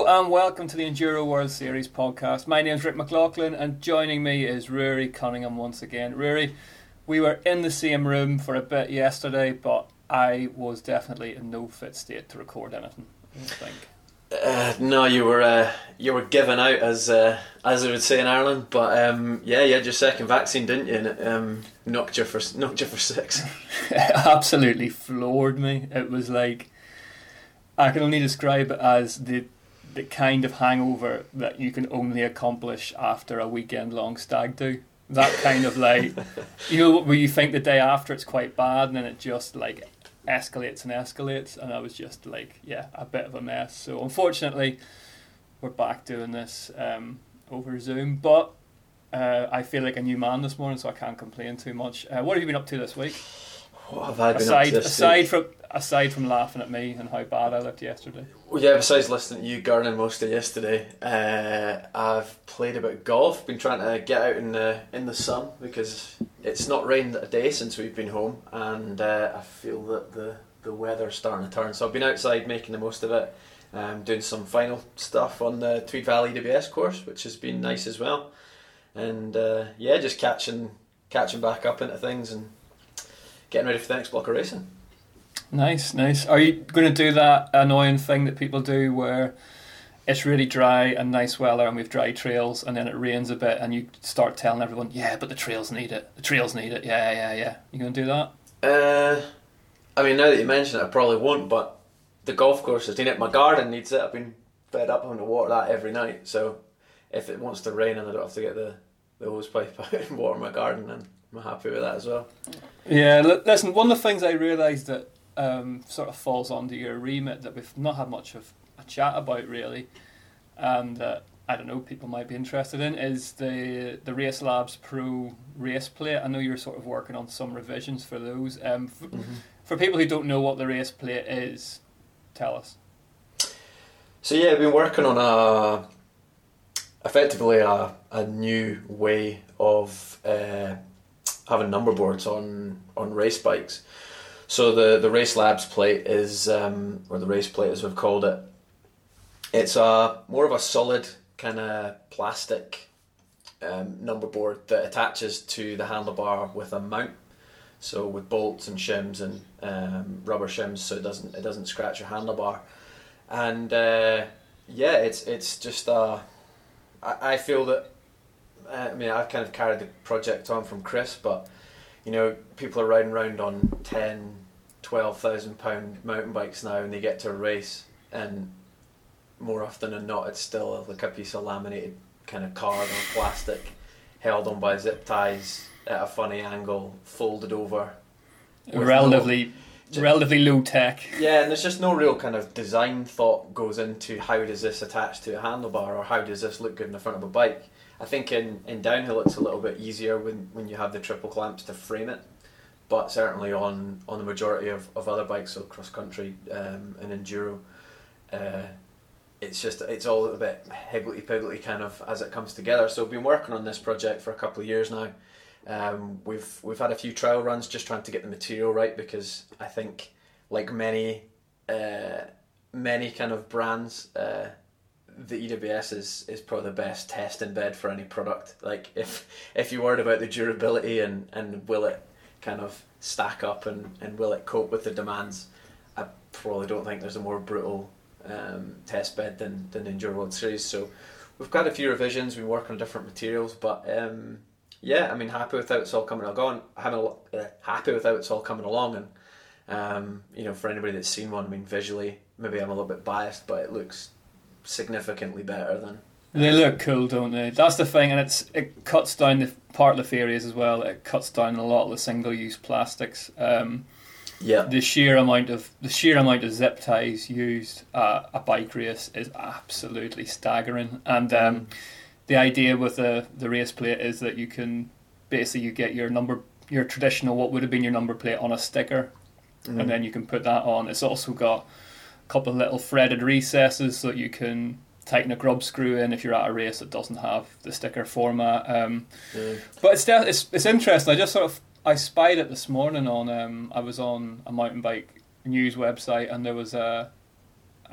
Hello and welcome to the Enduro World Series podcast. My name is Rick McLaughlin and joining me is Rory Cunningham once again. Rory, we were in the same room for a bit yesterday, but I was definitely in no fit state to record anything, I don't think. No, you were given out as they would say in Ireland. But you had your second vaccine, didn't you? And it knocked you for 6. It absolutely floored me. It was like, I can only describe it as the kind of hangover that you can only accomplish after a weekend long stag do. That kind of like, where you think the day after it's quite bad and then it just like escalates and escalates, and I was just like, a bit of a mess. So unfortunately we're back doing this over Zoom, but I feel like a new man this morning, so I can't complain too much. What have you been up to this week? What have I been up to this week? Aside from laughing at me and how bad I looked yesterday. Well, yeah, besides listening to you gurning most of yesterday, I've played a bit of golf. Been trying to get out in the sun because it's not rained a day since we've been home, and I feel that the weather's starting to turn. So I've been outside making the most of it, doing some final stuff on the Tweed Valley EWS course, which has been nice as well. And just catching back up into things and getting ready for the next block of racing. Nice. Are you going to do that annoying thing that people do where it's really dry and nice weather and we've dry trails and then it rains a bit and you start telling everyone, but the trails need it. Yeah. You going to do that? I mean, now that you mention it, I probably won't, but the golf courses need it. My garden needs it. I've been fed up having to water that every night. So if it wants to rain and I don't have to get the hose pipe out and water my garden, then I'm happy with that as well. Yeah, listen, one of the things I realised that sort of falls under your remit that we've not had much of a chat about really, and I don't know, people might be interested in, is the Race Labs Pro race plate. I know you're sort of working on some revisions for those. For people who don't know what the race plate is, tell us. So I've been working on effectively a new way of having number boards on race bikes. So the Race Labs plate is, or the race plate as we've called it, it's more of a solid kind of plastic number board that attaches to the handlebar with a mount. So with bolts and shims and rubber shims, so it doesn't scratch your handlebar. And it's just I feel that I've kind of carried the project on from Chris, but people are riding around on £10,000-12,000 mountain bikes now, and they get to a race, and more often than not, it's still like a piece of laminated kind of card or plastic, held on by zip ties at a funny angle, folded over. Relatively low tech. Yeah, and there's just no real kind of design thought goes into how does this attach to a handlebar or how does this look good in the front of a bike. I think in downhill it's a little bit easier when you have the triple clamps to frame it, but certainly on the majority of other bikes, so cross country and enduro, it's all a bit higgledy-piggledy kind of as it comes together. So we've been working on this project for a couple of years now. We've had a few trial runs just trying to get the material right, because I think like many kind of brands, the EWS is probably the best testing bed for any product. Like if you're worried about the durability and will it kind of stack up and will it cope with the demands, I probably don't think there's a more brutal test bed than the Enduro World Series. So we've got a few revisions, we work on different materials, but happy with how it's all coming along. Happy with how it's all coming along, and for anybody that's seen one, visually maybe I'm a little bit biased, but it looks significantly better than. They look cool, don't they? That's the thing, and it cuts down the partless areas as well. It cuts down a lot of the single-use plastics. The sheer amount of zip ties used at a bike race is absolutely staggering. And the idea with the race plate is that you can basically get your traditional, what would have been your number plate, on a sticker, and then you can put that on. It's also got a couple of little threaded recesses so that you can tighten a grub screw in if you're at a race that doesn't have the sticker format. But it's interesting. I spied it this morning on. I was on a mountain bike news website, and there was a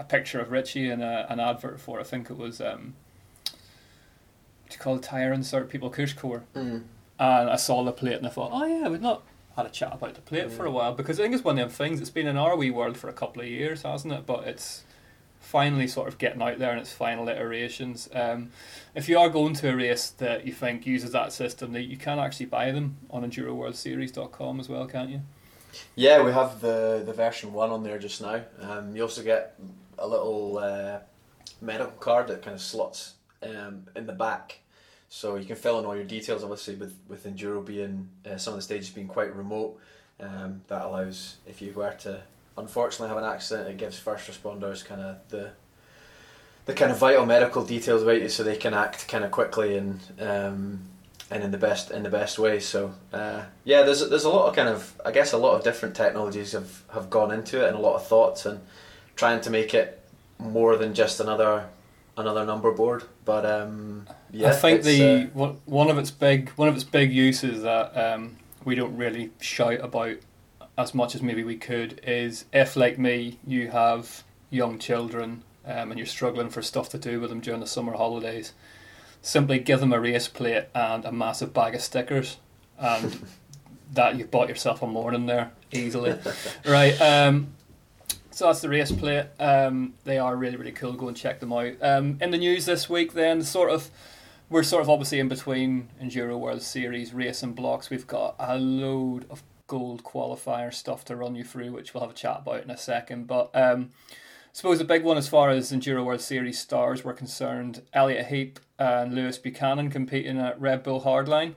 a picture of Richie in an advert for, I think it was, what do you call it, tire insert people, Kushcore. And I saw the plate and I thought, oh yeah, we've not had a chat about the plate for a while, because I think it's one of them things, it's been in our wee world for a couple of years, hasn't it? But it's finally sort of getting out there in its final iterations. If you are going to a race that you think uses that system, that you can actually buy them on EnduroWorldSeries.com as well, can't you? Yeah, we have the version 1 on there just now. You also get a little medical card that kind of slots in the back, so you can fill in all your details. Obviously, with Enduro being some of the stages being quite remote, that allows, if you were to unfortunately have an accident, it gives first responders kind of the kind of vital medical details about you, so they can act kind of quickly and in the best way. So there's a lot of kind of, I guess, a lot of different technologies have gone into it, and a lot of thoughts, and trying to make it more than just another number board. But I think one of its big uses that we don't really shout about as much as maybe we could is, if like me you have young children and you're struggling for stuff to do with them during the summer holidays, simply give them a race plate and a massive bag of stickers, and that you've bought yourself a morning there easily. Right, so that's the race plate. They are really, really cool. Go and check them out. In the news this week then, we're sort of obviously in between Enduro World Series race and blocks. We've got a load of gold qualifier stuff to run you through, which we'll have a chat about in a second. But I suppose the big one as far as Enduro World Series stars were concerned, Elliot Heap and Lewis Buchanan competing at Red Bull Hardline.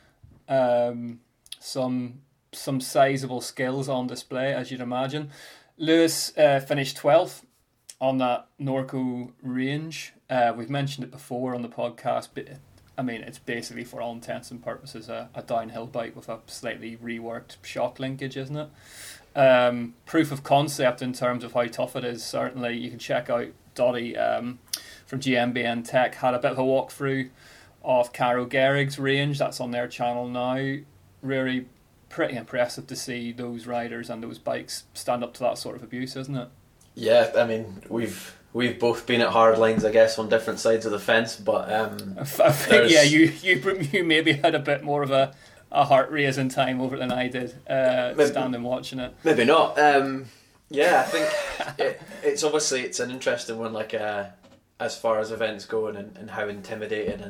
Some sizable skills on display, as you'd imagine. Lewis finished 12th on that Norco range. We've mentioned it before on the podcast, but I mean, it's basically, for all intents and purposes, a downhill bike with a slightly reworked shock linkage, isn't it? Proof of concept in terms of how tough it is, certainly. You can check out Dottie from GMBN Tech, had a bit of a walkthrough of Caro Gehrig's range. That's on their channel now. Really pretty impressive to see those riders and those bikes stand up to that sort of abuse, isn't it? Yeah, I mean, we've both been at hard lines, I guess, on different sides of the fence, but I think you maybe had a bit more of a heart raising time over it than I did, standing watching it. Maybe not. I think it's obviously it's an interesting one, like as far as events go, and how intimidating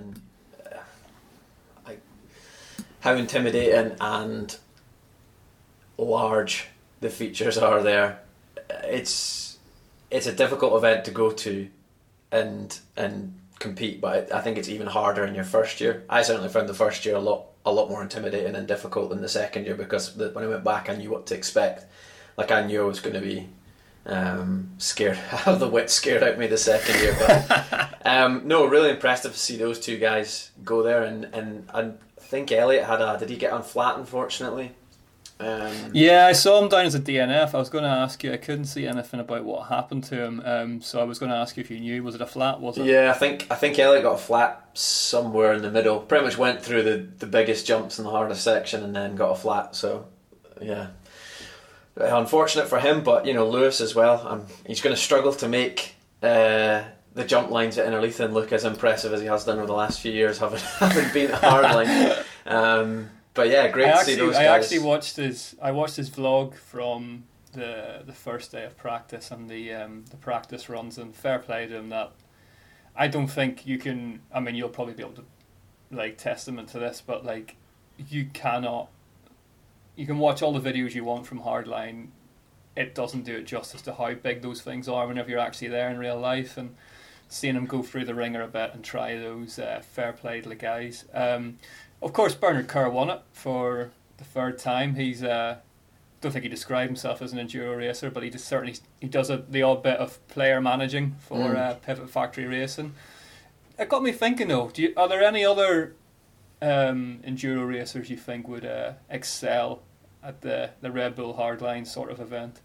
and large the features are there. It's a difficult event to go to and compete, but I think it's even harder in your first year. I certainly found the first year a lot more intimidating and difficult than the second year, because when I went back I knew what to expect. Like, I knew I was going to be scared, have the wit scared out of me the second year. But no, really impressive to see those two guys go there, and I think Elliot did he get on flat, unfortunately? Yeah, I saw him down as a DNF. I was going to ask you, I couldn't see anything about what happened to him, so I was going to ask you if you knew. Was it a flat, was it? Yeah, I think Elliot got a flat somewhere in the middle. Pretty much went through the biggest jumps in the hardest section and then got a flat, so yeah. Unfortunate for him, but Lewis as well. He's going to struggle to make the jump lines at Innerleithen look as impressive as he has done over the last few years, having been at Hardline. But yeah, great to see those guys. I actually watched his vlog from the first day of practice and the practice runs, and fair play to him. That I don't think you can. I mean, you'll probably be able to testament to this, but you cannot. You can watch all the videos you want from Hardline. It doesn't do it justice to how big those things are whenever you're actually there in real life, and seeing him go through the ringer a bit and try those, fair play to the guys. Of course, Bernard Kerr won it for the third time. He's don't think he described himself as an enduro racer, but he does the odd bit of player managing for Pivot Factory Racing. It got me thinking though. Are there any other enduro racers you think would excel at the Red Bull Hardline sort of event?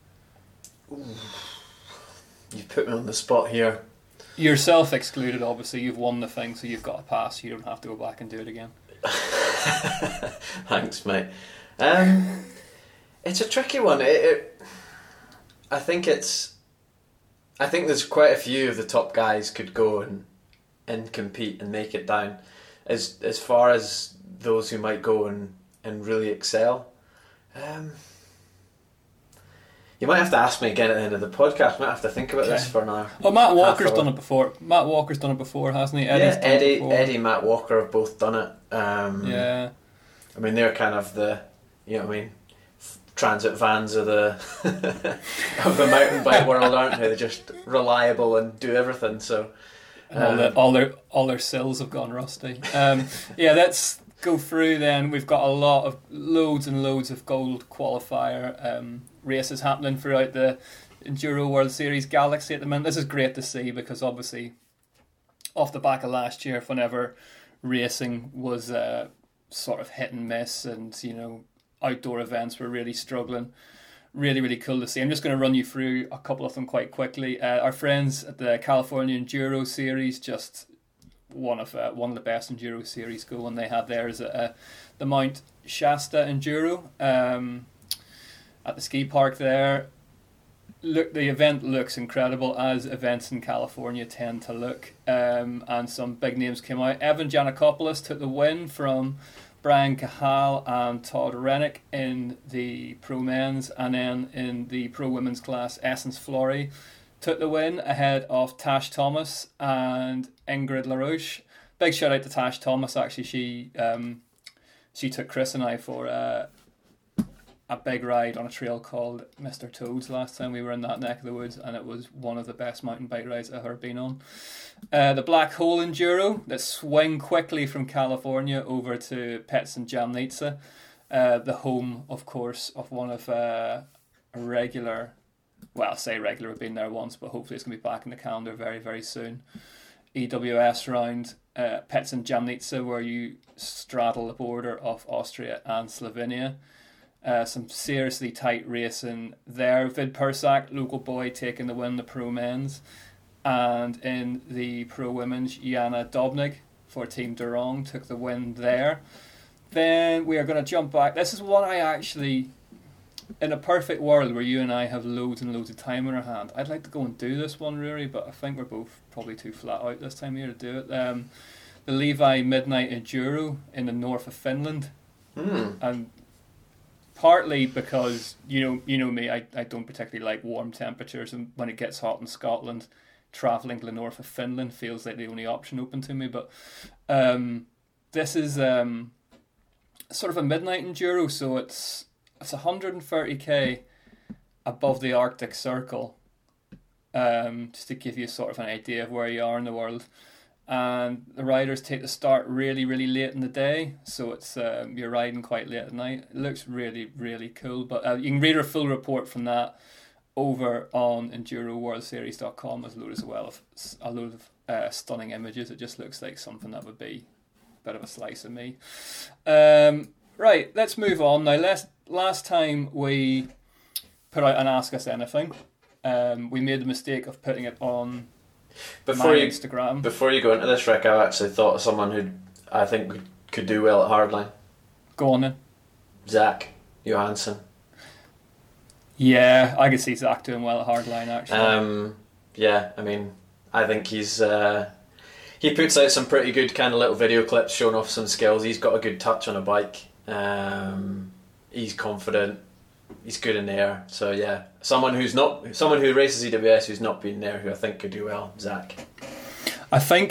You've put me on the spot here. Yourself excluded, obviously. You've won the thing, so you've got a pass. You don't have to go back and do it again. Thanks, mate. It's a tricky one. I think it's I think there's quite a few of the top guys could go and compete and make it down. As far as those who might go and really excel, you might have to ask me again at the end of the podcast. I might have to think about this for an hour. Oh, Matt Walker's done it before. Matt Walker's done it before, hasn't he? Eddie, Matt Walker have both done it. Yeah. I mean, they're kind of the, transit vans of the of the mountain bike world, aren't they? They're just reliable and do everything. So all their sills have gone rusty. Let's go through then. We've got loads and loads of gold qualifier races happening throughout the Enduro World Series Galaxy at the minute. This is great to see because obviously off the back of last year, whenever racing was sort of hit and miss, and outdoor events were really struggling. Really, really cool to see. I'm just going to run you through a couple of them quite quickly. Our friends at the California Enduro Series, just one of the best Enduro series going. They had theirs at the Mount Shasta Enduro at the ski park there. Look, the event looks incredible, as events in California tend to look. And some big names came out. Evan Janikopoulos took the win from Brian Cahill and Todd Rennick in the pro men's, and then in the pro women's class, Essence Flory took the win ahead of Tash Thomas and Ingrid LaRoche. Big shout out to Tash Thomas. Actually, she took Chris and I for a big ride on a trail called Mr. Toads last time we were in that neck of the woods, and it was one of the best mountain bike rides I've ever been on. The Black Hole Enduro that swing quickly from California over to Petsen Jamnitsa, the home, of course, of one of a regular. Well, I say regular, we've been there once, but hopefully it's going to be back in the calendar very, very soon. EWS round Petsen Jamnitsa, where you straddle the border of Austria and Slovenia. Some seriously tight racing there. Vid Persak, local boy, taking the win, the pro men's. And in the pro women's, Jana Dobnik for Team Durong took the win there. Then we are going to jump back. This is one I actually, in a perfect world where you and I have loads and loads of time in our hand, I'd like to go and do this one, Rory, but I think we're both probably too flat out this time of year to do it. The Levi Midnight Enduro in the north of Finland. And partly because, you know me, I don't particularly like warm temperatures, and when it gets hot in Scotland, travelling to the north of Finland feels like the only option open to me. But this is sort of a midnight enduro, so it's 130k above the Arctic Circle, just to give you sort of an idea of where you are in the world. And the riders take the start really, really late in the day, so it's you're riding quite late at night. It looks really, really cool, but you can read a full report from that over on EnduroWorldSeries.com. There's a load of stunning images. It just looks like something that would be a bit of a slice of me. Right, let's move on now. Last time we put out an Ask Us Anything, we made the mistake of putting it on Instagram. Before you go into this, Rick, I actually thought of someone who I think could do well at Hardline. Go on then. Zach Johansson. Yeah, I could see Zach doing well at Hardline, actually. Yeah, I mean, I think he's he puts out some pretty good kind of little video clips showing off some skills. He's got a good touch on a bike. He's confident. He's good in the air. So yeah, someone who races EWS who's not been there, who I think could do well. Zach. I think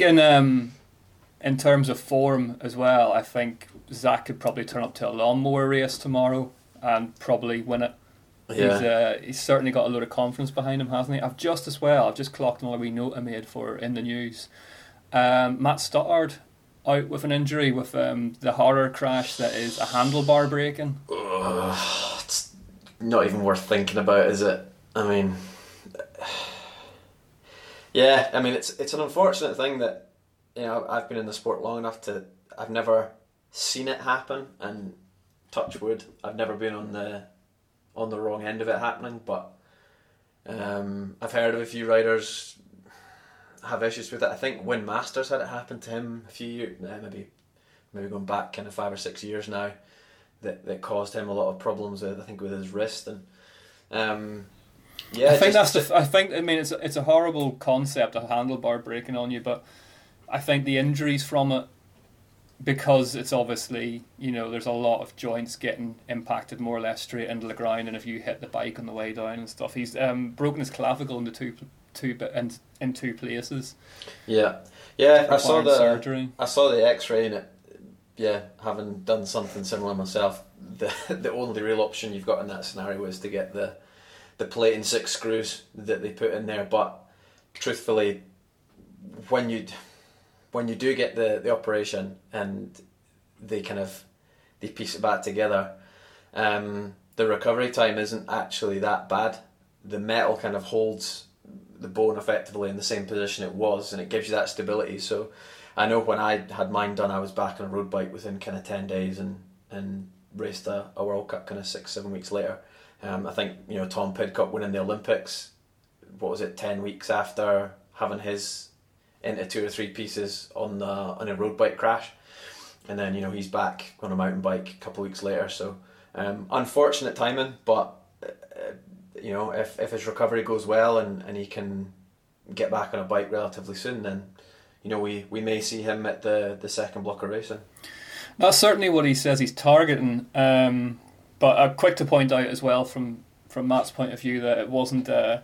in terms of form as well, I think Zach could probably turn up to a lawnmower race tomorrow and probably win it. Yeah. He's certainly got a lot of confidence behind him, hasn't he? I've just clocked another wee note I made for in the news. Matt Stoddard out with an injury with the horror crash that is a handlebar breaking. It's not even worth thinking about, is it? I mean, yeah, I mean it's an unfortunate thing that, you know, I've been in the sport long enough I've never seen it happen, and touch wood, I've never been on the wrong end of it happening, but I've heard of a few riders have issues with it. I think Win Masters had it happen to him a few years, maybe going back kind of 5 or 6 years now, that caused him a lot of problems with his wrist, and Yeah, I think I mean, it's a horrible concept, a handlebar breaking on you, but I think the injuries from it, because it's obviously, there's a lot of joints getting impacted more or less straight into the ground, and if you hit the bike on the way down and stuff, he's broken his clavicle into in two places. Yeah, I saw the X-ray in it. Yeah, having done something similar myself, the only real option you've got in that scenario is to get the plate and 6 screws that they put in there. But truthfully, when you do get the operation and they piece it back together, the recovery time isn't actually that bad. The metal kind of holds the bone effectively in the same position it was, and it gives you that stability. So I know when I had mine done, I was back on a road bike within kind of 10 days and raced a World Cup kind of 6-7 weeks later. I think Tom Pidcock winning the Olympics, 10 weeks after having his into 2 or 3 pieces on a road bike crash, and then he's back on a mountain bike a couple of weeks later. So unfortunate timing, but if his recovery goes well and he can get back on a bike relatively soon, then we may see him at the second block of racing. That's certainly what he says he's targeting. But I'm quick to point out as well from Matt's point of view that it wasn't a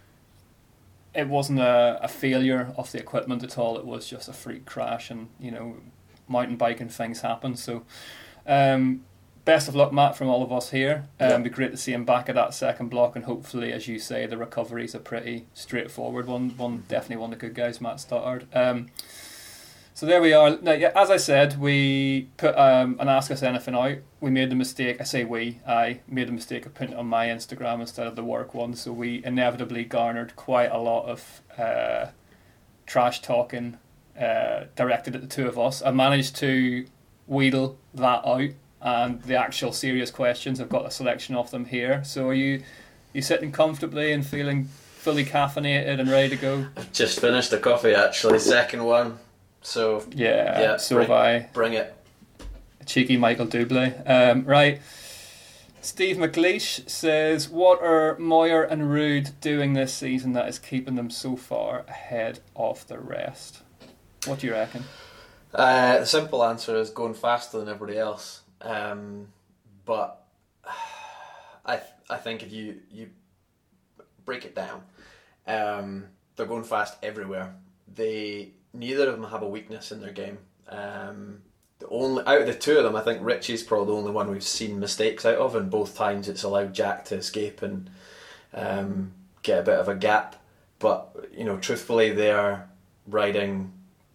failure of the equipment at all. It was just a freak crash, and mountain biking things happen. So best of luck, Matt, from all of us here. It'd be great to see him back at that second block, and hopefully, as you say, the recovery's a pretty straightforward one. Definitely one of the good guys, Matt Stoddard. So there we are. Now, as I said, we put an Ask Us Anything out. We made the mistake, I made the mistake of putting it on my Instagram instead of the work one, so we inevitably garnered quite a lot of trash talking directed at the two of us. I managed to wheedle that out, and the actual serious questions, I've got a selection of them here. So are you sitting comfortably and feeling fully caffeinated and ready to go? I've just finished a coffee, actually, second one. So yeah, so have I. Bring it. Cheeky Michael Dublé. Right. Steve McLeish says, what are Moyer and Rude doing this season that is keeping them so far ahead of the rest? What do you reckon? The simple answer is going faster than everybody else. But I think if you break it down, they're going fast everywhere. Neither of them have a weakness in their game. Out of the two of them, I think Richie's probably the only one we've seen mistakes out of, and both times it's allowed Jack to escape and get a bit of a gap. But truthfully, they are riding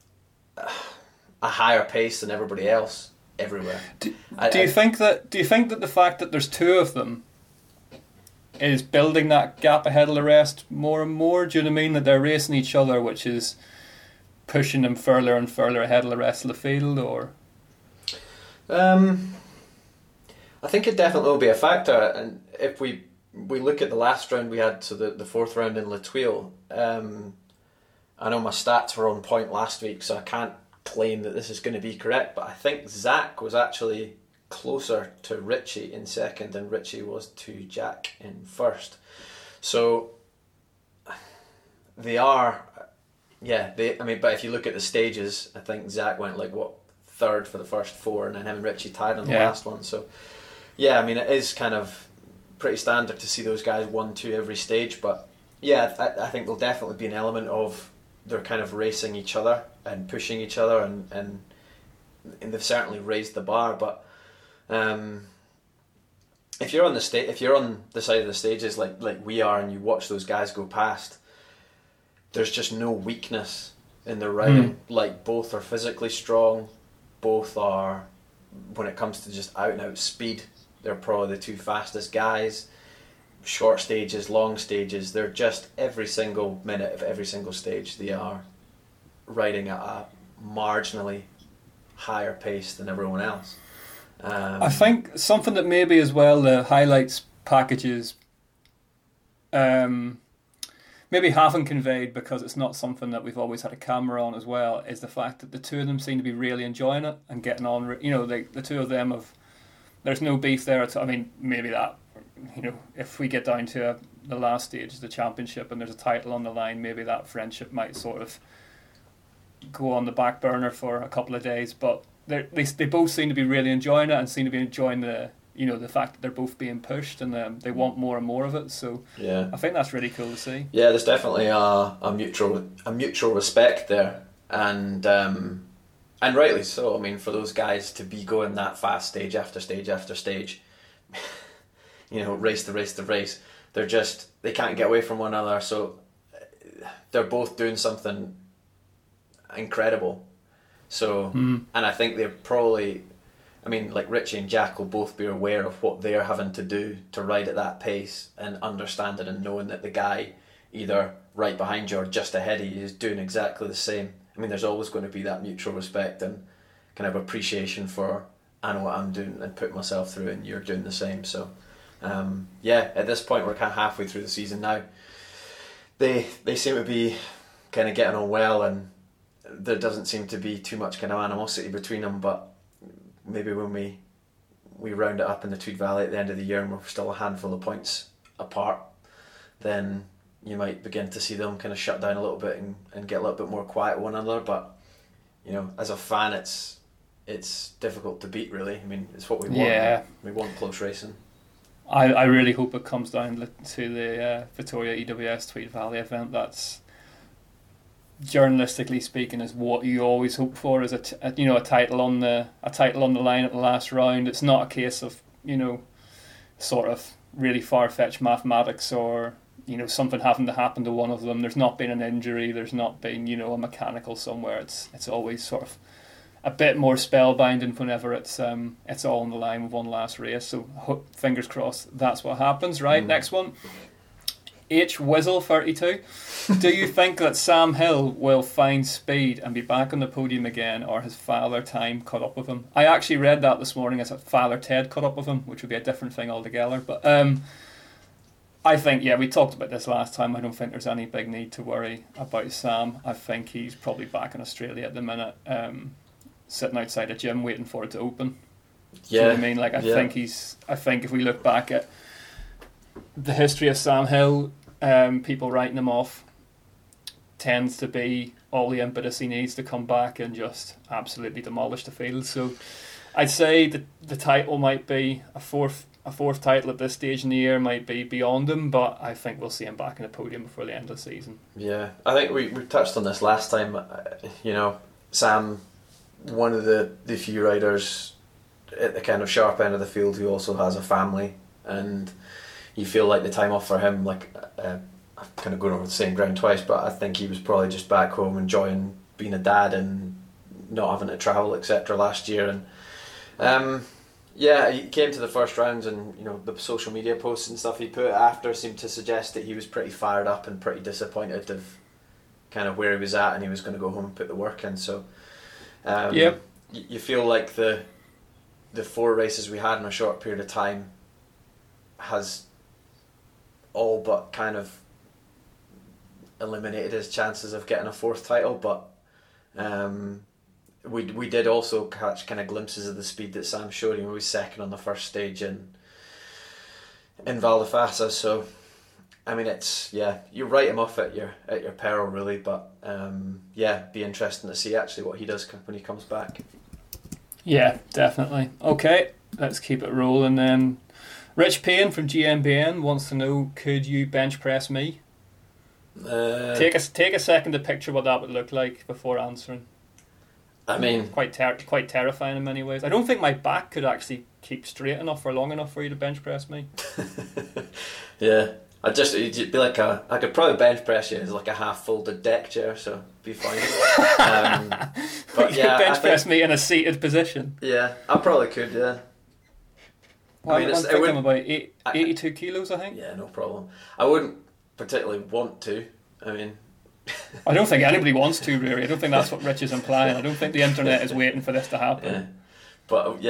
a higher pace than everybody else everywhere. Do you think that the fact that there's two of them is building that gap ahead of the rest more and more? Do you know what I mean? That they're racing each other, which is pushing them further and further ahead of the rest of the field, or? I think it definitely will be a factor, and if we look at the last round we had, so the fourth round in La Tuile, I know my stats were on point last week, so I can't claim that this is going to be correct, but I think Zach was actually closer to Richie in second than Richie was to Jack in first. So they are, but if you look at the stages, I think Zach went third for the first 4, and then him and Richie tied on the last one. So it is kind of pretty standard to see those guys 1-2 every stage, but I think there'll definitely be an element of they're kind of racing each other and pushing each other, and they've certainly raised the bar. But if you're on the side of the stages like we are, and you watch those guys go past, there's just no weakness in their riding. Like, both are physically strong, both are, when it comes to just out and out speed, they're probably the two fastest guys. Short stages, long stages, they're just every single minute of every single stage they are riding at a marginally higher pace than everyone else. I think something that maybe as well the highlights packages maybe haven't conveyed, because it's not something that we've always had a camera on as well, is the fact that the two of them seem to be really enjoying it and getting on. The two of them there's no beef there. I mean, maybe that, if we get down to the last stage of the championship and there's a title on the line, maybe that friendship might sort of go on the back burner for a couple of days. But they both seem to be really enjoying it and seem to be enjoying the fact that they're both being pushed and they want more and more of it. So I think that's really cool to see. Yeah, there's definitely a mutual respect there, and rightly so. I mean, for those guys to be going that fast, stage after stage after stage, race to race to race, they can't get away from one another. So they're both doing something incredible. So and I think they're probably, I mean, like Richie and Jack will both be aware of what they're having to do to ride at that pace and understanding and knowing that the guy either right behind you or just ahead of you is doing exactly the same. I mean, there's always going to be that mutual respect and kind of appreciation for, I know what I'm doing and put myself through and you're doing the same. So at this point we're kind of halfway through the season now. They seem to be kind of getting on well, and there doesn't seem to be too much kind of animosity between them, but maybe when we round it up in the Tweed Valley at the end of the year and we're still a handful of points apart, then you might begin to see them kind of shut down a little bit and get a little bit more quiet with one another. But as a fan, it's difficult to beat, really. I mean, it's what we want. Yeah. We want close racing. I really hope it comes down to the Victoria EWS Tweed Valley event. That's, journalistically speaking, is what you always hope for, is a title on the line at the last round. It's not a case of sort of really far-fetched mathematics or something having to happen to one of them. There's not been an injury, there's not been a mechanical somewhere. It's always sort of a bit more spellbinding whenever it's all on the line with one last race. So fingers crossed that's what happens. Right, next one. H Wizzle 32. Do you think that Sam Hill will find speed and be back on the podium again, or has Father Time caught up with him? I actually read that this morning as Father Ted caught up with him, which would be a different thing altogether. But I think, we talked about this last time. I don't think there's any big need to worry about Sam. I think he's probably back in Australia at the minute, sitting outside a gym waiting for it to open. Do you know what I mean? Like, I think if we look back at the history of Sam Hill, people writing him off tends to be all the impetus he needs to come back and just absolutely demolish the field. So I'd say that the title might be a fourth title at this stage in the year, might be beyond him, but I think we'll see him back in the podium before the end of the season. Yeah, I think we touched on this last time. Sam, one of the few riders at the kind of sharp end of the field who also has a family, and you feel like the time off for him, I'm kind of going over the same ground twice, but I think he was probably just back home enjoying being a dad and not having to travel, etc. last year. And he came to the first rounds, and the social media posts and stuff he put after seemed to suggest that he was pretty fired up and pretty disappointed of kind of where he was at, and he was going to go home and put the work in. So you feel like the 4 races we had in a short period of time has all but kind of eliminated his chances of getting a 4th title, but we did also catch kind of glimpses of the speed that Sam showed. He was second on the first stage in Val d'Ifasa. So I mean, it's you write him off at your peril, really, but be interesting to see actually what he does when he comes back. Yeah, definitely. Okay, let's keep it rolling then. Rich Payne from GMBN wants to know, could you bench press me? Take a second to picture what that would look like before answering. I mean, quite terrifying in many ways. I don't think my back could actually keep straight enough for long enough for you to bench press me. Yeah, it'd be like I could probably bench press you as like a half folded deck chair, so it'd be fine. But you could bench press me in a seated position. Yeah, I probably could. Yeah. Well, I'm thinking about 82 kilos, I think. Yeah, no problem. I wouldn't particularly want to. I mean, I don't think anybody wants to, really. I don't think that's what Rich is implying. I don't think the internet is waiting for this to happen. Yeah. But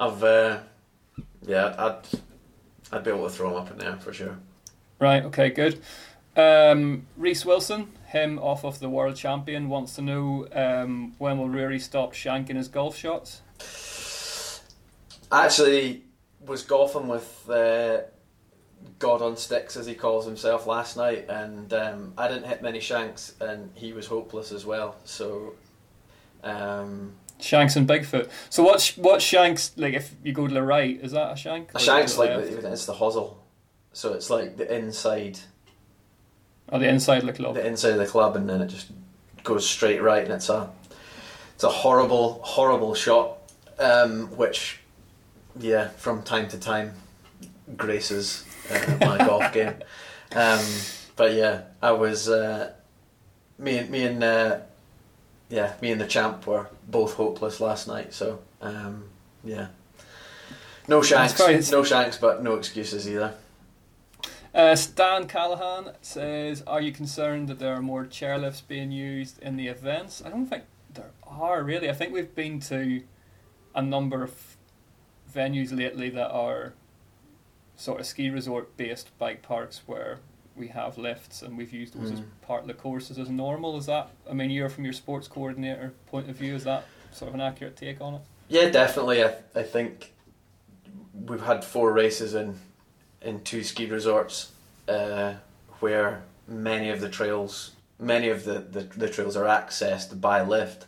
I'd be able to throw him up in there for sure. Right. Okay. Good. Reese Wilson, him off of the world champion, wants to know when will Rory stop shanking his golf shots? Actually, was golfing with God on sticks, as he calls himself, last night, and I didn't hit many shanks, and he was hopeless as well. So, shanks and Bigfoot. So what shanks, like if you go to the right, is that a shank? A shank's like it's the hosel, so it's like the inside. Oh, the inside of the club. The inside of the club, and then it just goes straight right, and it's a horrible shot, which, yeah, from time to time graces my golf game. But yeah, I was me and the champ were both hopeless last night. So yeah, no shanks, but no excuses either. Stan Callahan says, are you concerned that there are more chairlifts being used in the events? I don't think there are, really. I think we've been to a number of venues lately that are sort of ski resort based bike parks where we have lifts, and we've used those as part of the courses as normal. Is that, I mean, you're from your sports coordinator point of view, is that sort of an accurate take on it? Yeah, definitely. I think we've had 4 races in 2 ski resorts where many of the trails are accessed by lift.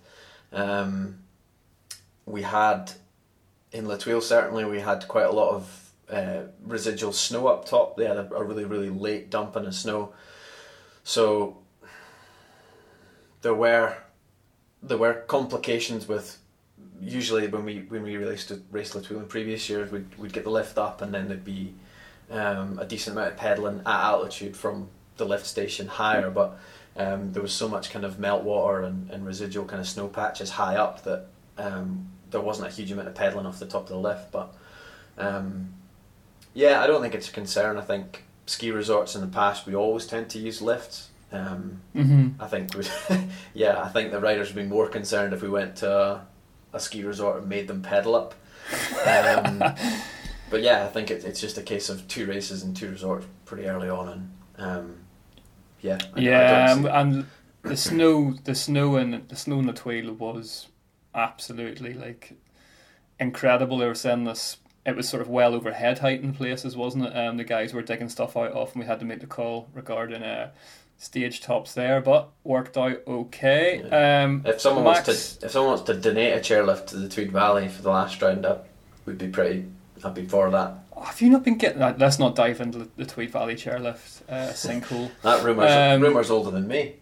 We had in La Tuile, certainly we had quite a lot of residual snow up top. They had a really, really late dumping of snow, so there were complications with. Usually when we race La Tuile in previous years, we'd get the lift up, and then there'd be a decent amount of pedalling at altitude from the lift station higher, but there was so much kind of meltwater and residual kind of snow patches high up that there wasn't a huge amount of pedalling off the top of the lift. But yeah, I don't think it's a concern. I think ski resorts in the past, we always tend to use lifts. I think I think the riders would be more concerned if we went to a ski resort and made them pedal up. But yeah, I think it's just a case of 2 races and 2 resorts pretty early on, and and the snow in the Tuile was absolutely like incredible. They were saying this, it was sort of well over head height in places, wasn't it? The guys were digging stuff out off, and we had to make the call regarding stage tops there, but worked out okay. Yeah. If someone wants to donate a chairlift to the Tweed Valley for the last round up, we'd be pretty happy for that. Have you not been getting that? Let's not dive into the Tweed Valley chairlift sinkhole. That rumour's older than me.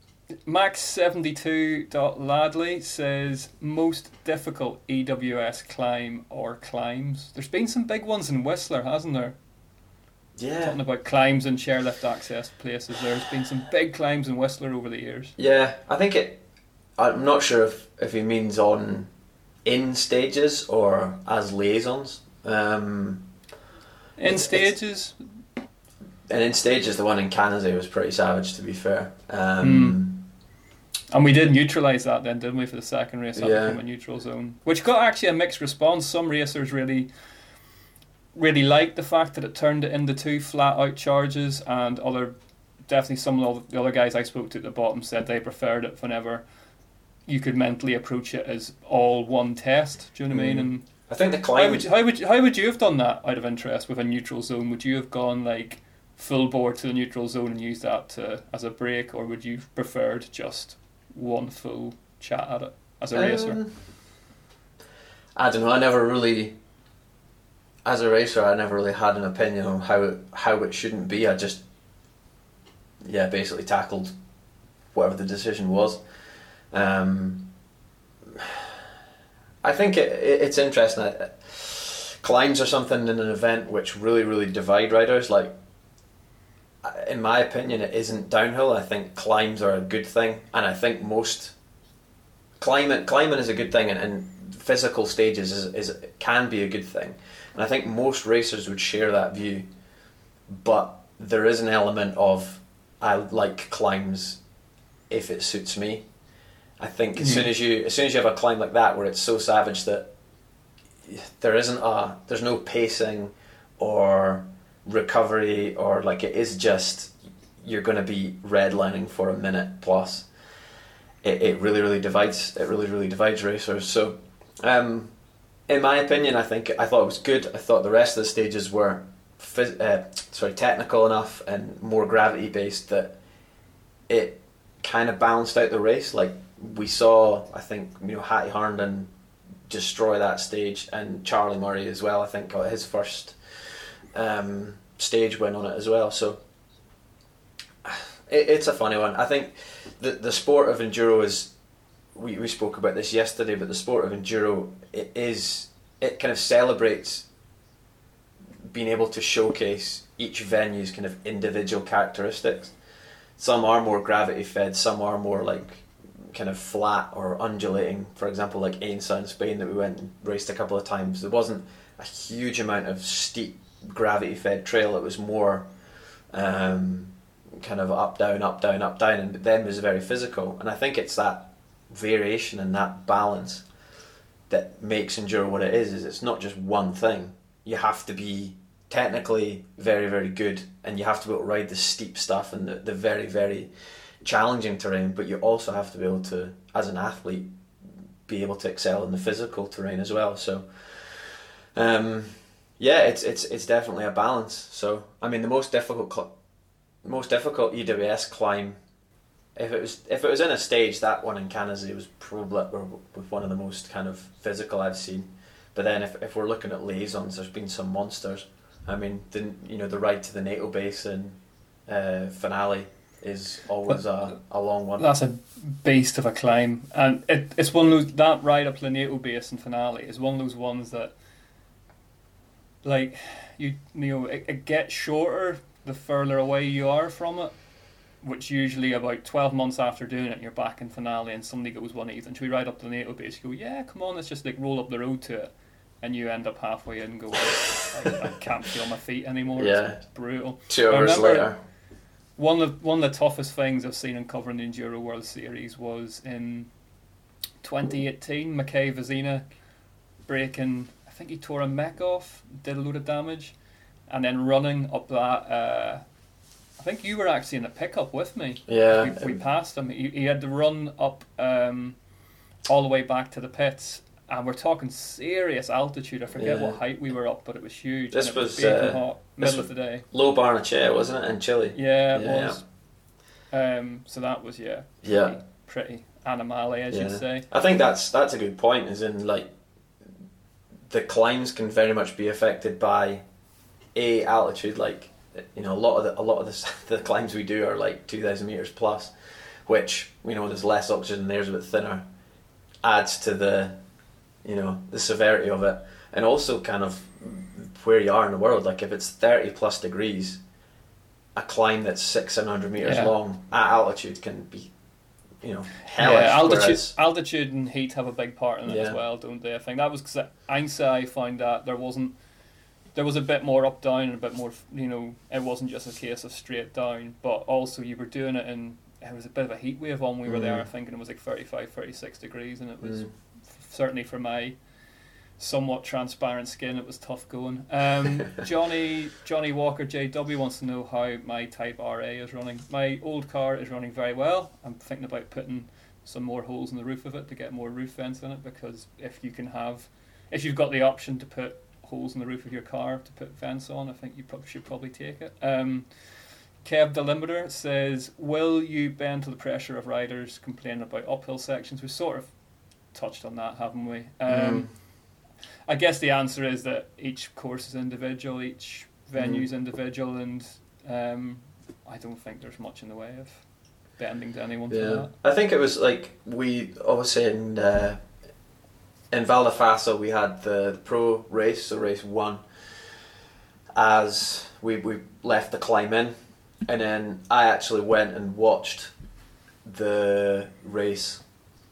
Max72.Ladley says, most difficult EWS climb or climbs. There's been some big ones in Whistler, hasn't there? Yeah. Talking about climbs and chairlift access places, there's been some big climbs in Whistler over the years. Yeah, I think I'm not sure if he means in stages or as liaisons. In stages? And in stages, the one in Canada was pretty savage, to be fair. And we did neutralise that then, didn't we, for the second race? That became a neutral zone, which got actually a mixed response. Some racers really liked the fact that it turned it into 2 flat out charges, and definitely some of the other guys I spoke to at the bottom said they preferred it whenever you could mentally approach it as all one test. Do you know what I mean? And I think the climb. How would you have done that out of interest with a neutral zone? Would you have gone like full bore to the neutral zone and used that as a break, or would you have preferred just one full chat at it as a racer? I don't know. As a racer, I never really had an opinion on how it shouldn't be. I just basically tackled whatever the decision was. I think it's interesting. Climbs are something in an event which really, really divide riders. Like, in my opinion, it isn't downhill. I think climbs are a good thing, and I think most climbing is a good thing, and physical stages can be a good thing, and I think most racers would share that view. But there is an element of, I like climbs if it suits me. I think as soon as you have a climb like that where it's so savage that there's no pacing or recovery, or like it is just you're going to be redlining for a minute plus, it really, really divides racers. So in my opinion, I thought it was good. I thought the rest of the stages were technical enough and more gravity based that it kind of balanced out the race. Like we saw, I think, Hattie Harnden destroy that stage, and Charlie Murray as well, I think, got his first stage win on it as well. So it's a funny one. I think the sport of enduro is, we spoke about this yesterday, but the sport of enduro, it kind of celebrates being able to showcase each venue's kind of individual characteristics. Some are more gravity fed, some are more like kind of flat or undulating. For example, like Aensa in Spain that we went and raced a couple of times, there wasn't a huge amount of steep gravity fed trail. It was more kind of up down, and then was very physical. And I think it's that variation and that balance that makes enduro what it is it's not just one thing. You have to be technically very, very good, and you have to be able to ride the steep stuff and the very, very challenging terrain, but you also have to be able to, as an athlete, be able to excel in the physical terrain as well. So it's definitely a balance. So I mean, the most difficult EWS climb, if it was in a stage, that one in Canazei was probably one of the most kind of physical I've seen. But then if we're looking at liaisons, there's been some monsters. I mean, the ride to the NATO base and finale is always a long one. That's a beast of a climb, and it's one of those, that ride up to the NATO base and finale is one of those ones that, like, it gets shorter the further away you are from it, which usually about 12 months after doing it, you're back in finale and somebody goes 180, and should we ride up to the NATO base? You go, yeah, come on, let's just like roll up the road to it, and you end up halfway in and go, I can't feel my feet anymore. Yeah. It's brutal. 2 hours later. One of the toughest things I've seen in covering the Enduro World Series was in 2018, Mackay Vizina breaking, I think he tore a mech off, did a load of damage, and then running up that, I think you were actually in the pickup with me. Yeah. We passed him. He had to run up all the way back to the pits, and we're talking serious altitude. I forget what height we were up, but it was huge. This was baking hot, middle of the day. Low Barnechea, wasn't it, in Chile? Yeah, it was. So that was pretty animale, as you'd say. I think that's a good point. Is in like the climbs can very much be affected by altitude. Like, a lot of the climbs we do are like 2,000 meters plus, which there's less oxygen, the air's a bit thinner, adds to the severity of it, and also kind of where you are in the world. Like if it's 30 plus degrees, a climb that's 600-700 meters long at altitude can be hellish. Altitude and heat have a big part in it as well, don't they? I think that was because at Aensa I found that there was a bit more up down and a bit more, it wasn't just a case of straight down, but also you were doing it in, it was a bit of a heat wave on. We were there, I think, and it was like 35, 36 degrees, and it was certainly for my somewhat transparent skin, it was tough going. Johnny Walker JW wants to know how my Type RA is running. My old car is running very well. I'm thinking about putting some more holes in the roof of it to get more roof vents in it, because if you've got the option to put holes in the roof of your car to put vents on, I think you should probably take it. Kev Delimiter says, will you bend to the pressure of riders complaining about uphill sections? We've sort of touched on that, haven't we? I guess the answer is that each course is individual, each venue is individual, and I don't think there's much in the way of bending to anyone for that. I think it was like we obviously in Val di Fassa we had the pro race, so race 1, as we left the climb in, and then I actually went and watched the race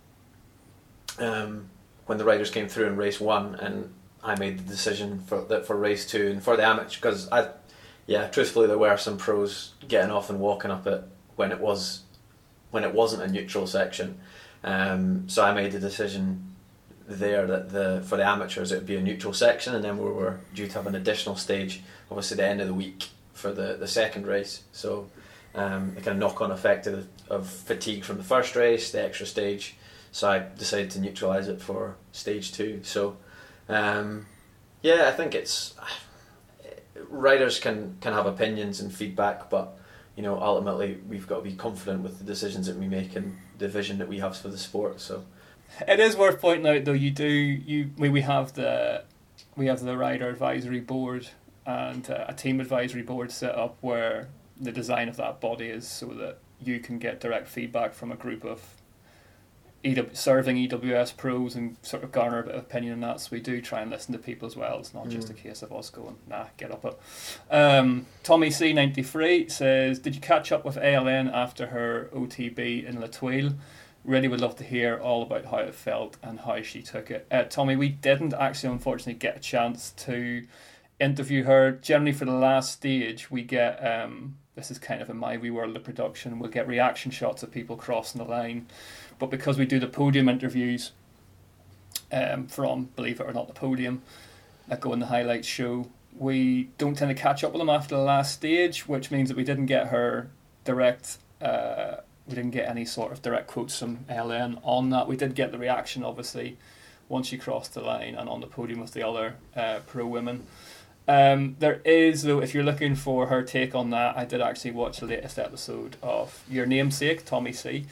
when the riders came through in race 1, and I made the decision for race 2 and for the amateur, because truthfully there were some pros getting off and walking up it when it wasn't a neutral section, so I made the decision there that for the amateurs it would be a neutral section, and then we were due to have an additional stage obviously at the end of the week for the second race, so the kind of knock-on effect of fatigue from the first race, the extra stage, so I decided to neutralise it for stage 2. So I think it's riders can have opinions and feedback, but ultimately we've got to be confident with the decisions that we make and the vision that we have for the sport. So it is worth pointing out though, we have the rider advisory board and a team advisory board set up where the design of that body is so that you can get direct feedback from a group of serving EWS pros and sort of garner a bit of opinion on that. So we do try and listen to people as well. It's not just a case of us going, nah, get up it. Tommy C93 says, did you catch up with ALN after her OTB in La Tuile? Really would love to hear all about how it felt and how she took it. Tommy, we didn't actually unfortunately get a chance to interview her. Generally for the last stage we get, this is kind of in my wee world of production, we'll get reaction shots of people crossing the line. But because we do the podium interviews from, believe it or not, the podium that go in the highlights show, we don't tend to catch up with them after the last stage, which means that we didn't get her direct, we didn't get any sort of direct quotes from LN on that. We did get the reaction, obviously, once she crossed the line and on the podium with the other pro women. There is, though, if you're looking for her take on that, I did actually watch the latest episode of your namesake, Tommy C.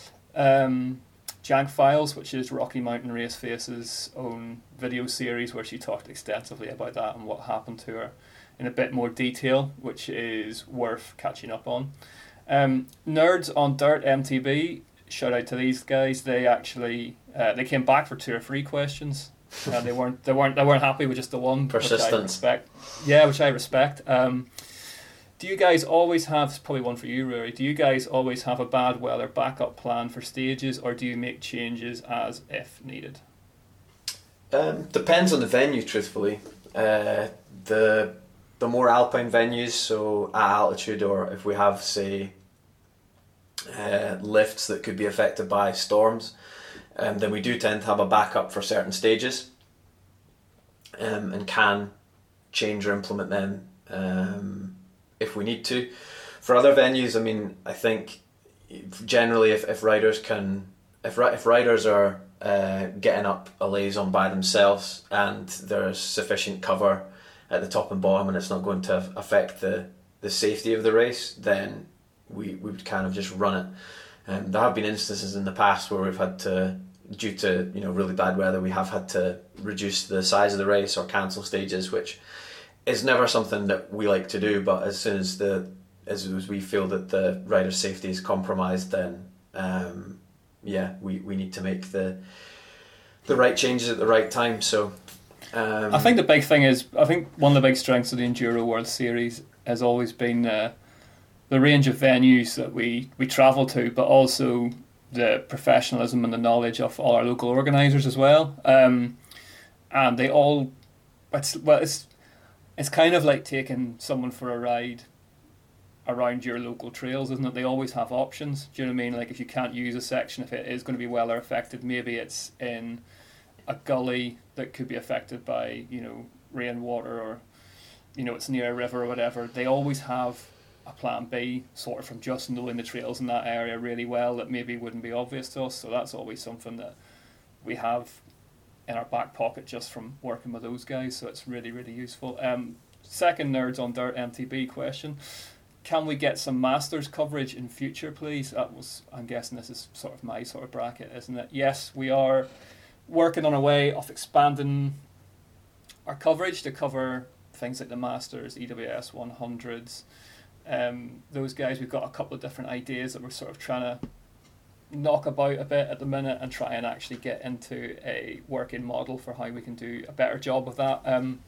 Jank Files, which is Rocky Mountain Race Face's own video series where she talked extensively about that and what happened to her in a bit more detail, which is worth catching up on. Nerds on Dirt MTB, shout out to these guys. They actually they came back for 2 or 3 questions. They weren't happy with just the one. Persistence. Which I respect. Do you guys always have, it's probably one for you, Rory, do you guys always have a bad weather backup plan for stages, or do you make changes as if needed? Depends on the venue, truthfully. The more alpine venues, so at altitude, or if we have, say, lifts that could be affected by storms, then we do tend to have a backup for certain stages, and can change or implement them if we need to. For other venues, I mean, I think generally if riders are getting up a liaison by themselves and there's sufficient cover at the top and bottom and it's not going to affect the safety of the race, then we would kind of just run it. There have been instances in the past where we've had to, due to really bad weather, we have had to reduce the size of the race or cancel stages, which is never something that we like to do. But as soon as we feel that the rider's safety is compromised, then we need to make the right changes at the right time. So I think the big thing is, I think one of the big strengths of the Enduro World Series has always been the range of venues that we travel to, but also the professionalism and the knowledge of all our local organisers as well. And they all, it's kind of like taking someone for a ride around your local trails, isn't it? They always have options. Do you know what I mean? Like if you can't use a section, if it is going to be weather affected, maybe it's in a gully that could be affected by, rainwater, or, it's near a river or whatever. They always have a plan B, sort of from just knowing the trails in that area really well that maybe wouldn't be obvious to us. So that's always something that we have in our back pocket just from working with those guys. So it's really, really useful. Second Nerds on Dirt MTB question. Can we get some Masters coverage in future, please? I'm guessing this is sort of my sort of bracket, isn't it? Yes, we are working on a way of expanding our coverage to cover things like the Masters, EWS 100s, those guys. We've got a couple of different ideas that we're sort of trying to knock about a bit at the minute and try and actually get into a working model for how we can do a better job with that.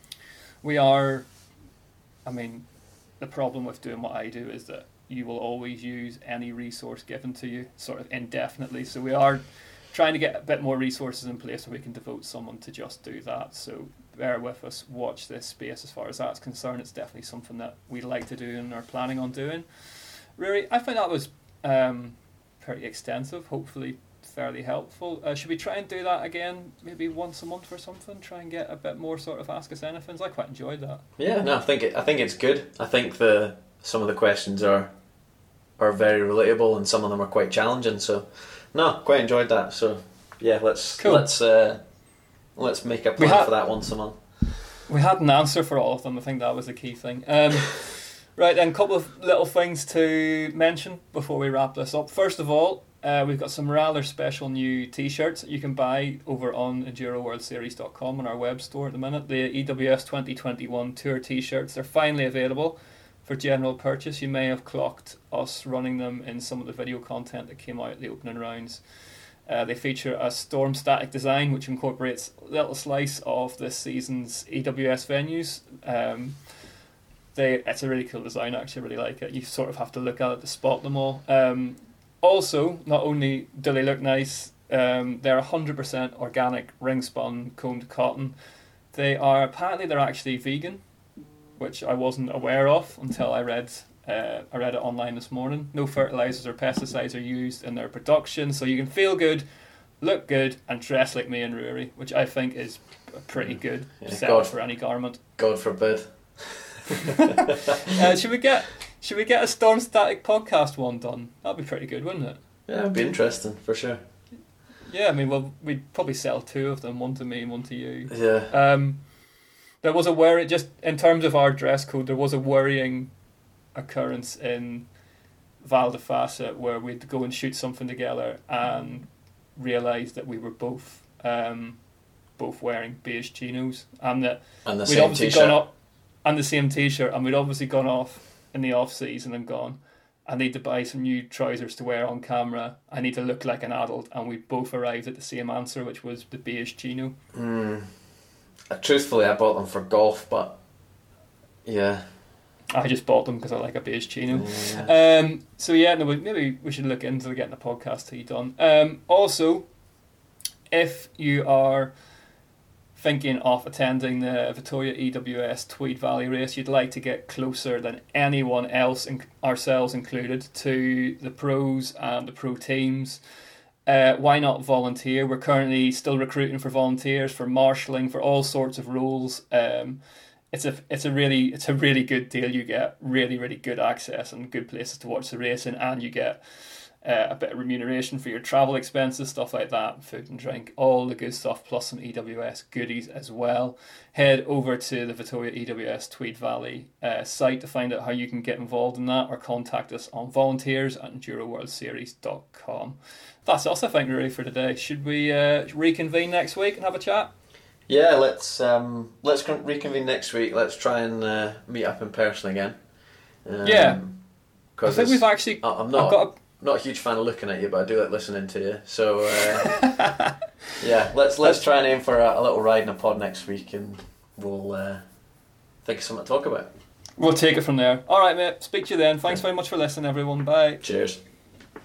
The problem with doing what I do is that you will always use any resource given to you sort of indefinitely. So we are trying to get a bit more resources in place so we can devote someone to just do that. So bear with us, watch this space as far as that's concerned. It's definitely something that we'd like to do and are planning on doing. Rory, I think that was pretty extensive, hopefully fairly helpful. Should we try and do that again maybe once a month or something? Try and get a bit more sort of Ask Us Anythings. I quite enjoyed that. Yeah, no, I think it's good. I think some of the questions are very relatable and some of them are quite challenging. So no, quite enjoyed that. So yeah, let's make a plan for that once a month. We had an answer for all of them. I think that was the key thing. Right, then a couple of little things to mention before we wrap this up. First of all, we've got some rather special new t-shirts that you can buy over on EnduroWorldSeries.com on our web store at the minute. The EWS 2021 Tour t-shirts are finally available for general purchase. You may have clocked us running them in some of the video content that came out at the opening rounds. They feature a storm static design which incorporates a little slice of this season's EWS venues. It's a really cool design. I actually really like it. You sort of have to look at it to spot them all. Also, not only do they look nice, they're 100% organic ring spun combed cotton. Apparently they're actually vegan, which I wasn't aware of until I read it online this morning. No fertilizers or pesticides are used in their production, so you can feel good, look good, and dress like me and Rory, which I think is a pretty good setup for any garment. God forbid. Should we get a Storm Static podcast one done? That'd be pretty good, wouldn't it? Yeah, it'd be interesting for sure. Yeah, I mean, we'd probably sell 2 of them, one to me and one to you. Yeah. There was a just in terms of our dress code, there was a worrying occurrence in Val di Fassa where we'd go and shoot something together and realise that we were both wearing beige chinos and that and the we'd same obviously t-shirt. gone up and the same t-shirt, and we'd obviously gone off in the off season and gone, I need to buy some new trousers to wear on camera, I need to look like an adult, and we both arrived at the same answer, which was the beige chino. Truthfully, I bought them for golf, but yeah, I just bought them because I like a beige chino. Yeah. So yeah, no, maybe we should look into getting a podcast tee done. Also, if you are thinking of attending the Vittoria EWS Tweed Valley race, you'd like to get closer than anyone else, ourselves included, to the pros and the pro teams, why not volunteer? We're currently still recruiting for volunteers, for marshalling, for all sorts of roles. It's a really good deal. You get really, really good access and good places to watch the racing, and you get a bit of remuneration for your travel expenses, stuff like that, food and drink, all the good stuff, plus some EWS goodies as well. Head over to the Vittoria EWS Tweed Valley site to find out how you can get involved in that, or contact us on volunteers@EnduroWorldSeries.com. That's us, I think, really, for today. Should we reconvene next week and have a chat? Yeah, let's reconvene next week. Let's try and meet up in person again. Yeah, I think we've actually. Not a huge fan of looking at you, but I do like listening to you. So yeah, let's try and aim for a little ride in a pod next week, and we'll think of something to talk about. We'll take it from there. All right, mate. Speak to you then. Thanks very much for listening, everyone. Bye. Cheers.